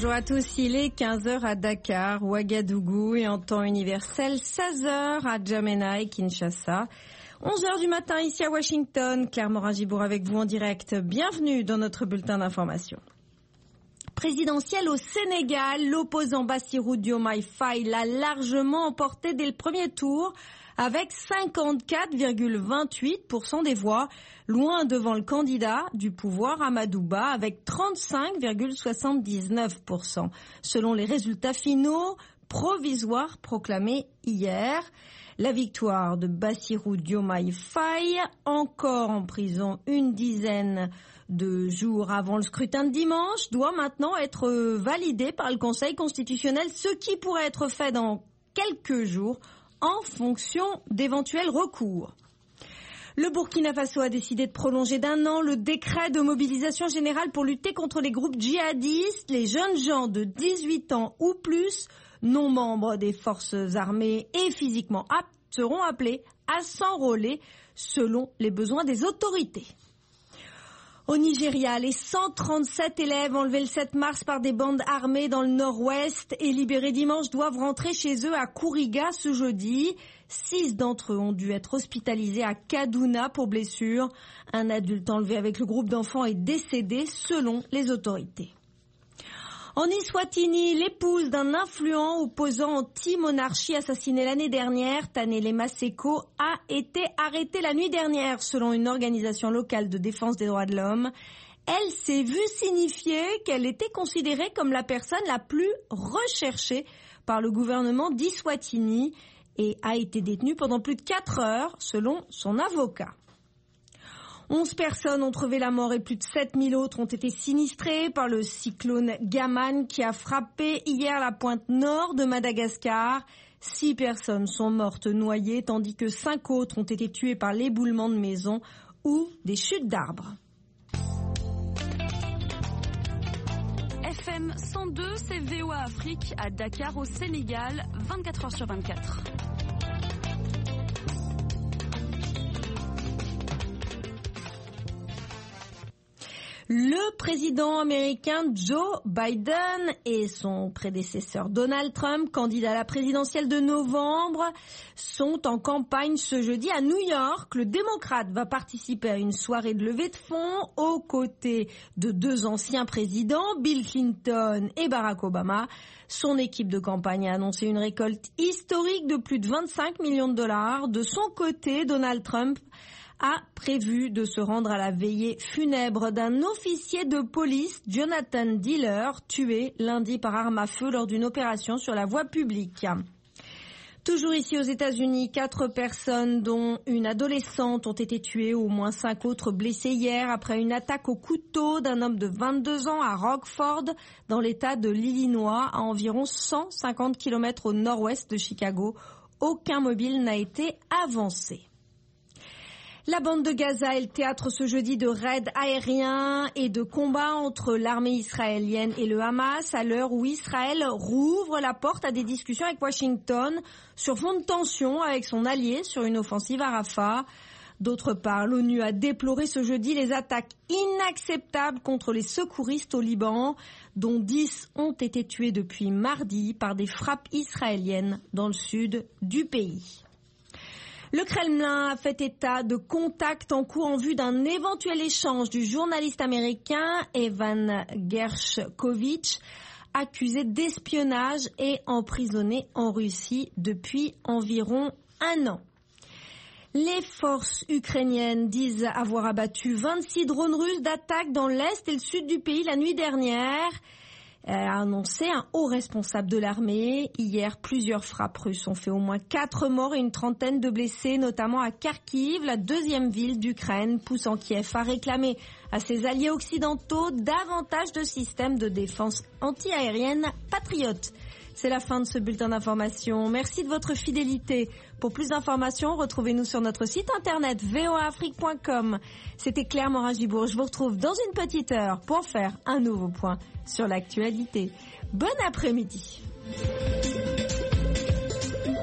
Bonjour à tous, il est 15h à Dakar, Ouagadougou et en temps universel 16h à N'Djamena et Kinshasa. 11h du matin ici à Washington, Claire Morin-Gibour avec vous en direct. Bienvenue dans notre bulletin d'information. Présidentielle au Sénégal, l'opposant Bassirou Diomaye Faye l'a largement emporté dès le premier tour avec 54,28% des voix, loin devant le candidat du pouvoir Amadou Ba avec 35,79%. Selon les résultats finaux provisoires proclamés hier, la victoire de Bassirou Diomaye Faye, encore en prison une dizaine de jours avant le scrutin de dimanche, doit maintenant être validée par le Conseil constitutionnel, ce qui pourrait être fait dans quelques jours en fonction d'éventuels recours. Le Burkina Faso a décidé de prolonger d'1 an le décret de mobilisation générale pour lutter contre les groupes djihadistes. Les jeunes gens de 18 ans ou plus, non membres des forces armées et physiquement aptes, seront appelés à s'enrôler selon les besoins des autorités. Au Nigeria, les 137 élèves enlevés le 7 mars par des bandes armées dans le nord-ouest et libérés dimanche doivent rentrer chez eux à Kuriga ce jeudi. 6 d'entre eux ont dû être hospitalisés à Kaduna pour blessures. Un adulte enlevé avec le groupe d'enfants est décédé selon les autorités. En Eswatini, l'épouse d'un influent opposant anti-monarchie assassiné l'année dernière, Tanele Maseko, a été arrêtée la nuit dernière selon une organisation locale de défense des droits de l'homme. Elle s'est vue signifier qu'elle était considérée comme la personne la plus recherchée par le gouvernement d'Eswatini et a été détenue pendant plus de 4 heures selon son avocat. 11 personnes ont trouvé la mort et plus de 7000 autres ont été sinistrées par le cyclone Gaman qui a frappé hier la pointe nord de Madagascar. 6 personnes sont mortes noyées tandis que 5 autres ont été tuées par l'éboulement de maisons ou des chutes d'arbres. FM 102, c'est VOA Afrique à Dakar au Sénégal, 24 heures sur 24. Le président américain Joe Biden et son prédécesseur Donald Trump, candidat à la présidentielle de novembre, sont en campagne ce jeudi à New York. Le démocrate va participer à une soirée de levée de fonds aux côtés de 2 anciens présidents, Bill Clinton et Barack Obama. Son équipe de campagne a annoncé une récolte historique de plus de 25 millions de dollars. De son côté, Donald Trump a prévu de se rendre à la veillée funèbre d'un officier de police, Jonathan Diller, tué lundi par arme à feu lors d'une opération sur la voie publique. Toujours ici aux États-Unis, 4 personnes, dont une adolescente, ont été tuées, au moins 5 autres blessées hier après une attaque au couteau d'un homme de 22 ans à Rockford, dans l'État de l'Illinois, à environ 150 km au nord-ouest de Chicago. Aucun mobile n'a été avancé. La bande de Gaza est le théâtre ce jeudi de raids aériens et de combats entre l'armée israélienne et le Hamas à l'heure où Israël rouvre la porte à des discussions avec Washington sur fond de tension avec son allié sur une offensive à Rafah. D'autre part, l'ONU a déploré ce jeudi les attaques inacceptables contre les secouristes au Liban, dont 10 ont été tués depuis mardi par des frappes israéliennes dans le sud du pays. Le Kremlin a fait état de contacts en cours en vue d'un éventuel échange du journaliste américain Evan Gershkovich, accusé d'espionnage et emprisonné en Russie depuis environ 1 an. Les forces ukrainiennes disent avoir abattu 26 drones russes d'attaque dans l'est et le sud du pays la nuit dernière, a annoncé un haut responsable de l'armée. Hier, plusieurs frappes russes ont fait au moins 4 morts et une trentaine de blessés, notamment à Kharkiv, la 2e ville d'Ukraine, poussant Kiev à réclamer à ses alliés occidentaux davantage de systèmes de défense anti-aérienne patriotes. C'est la fin de ce bulletin d'information. Merci de votre fidélité. Pour plus d'informations, retrouvez-nous sur notre site internet voaafrique.com. C'était Claire Morin-Gibour. Je vous retrouve dans une petite heure pour faire un nouveau point sur l'actualité. Bon après-midi.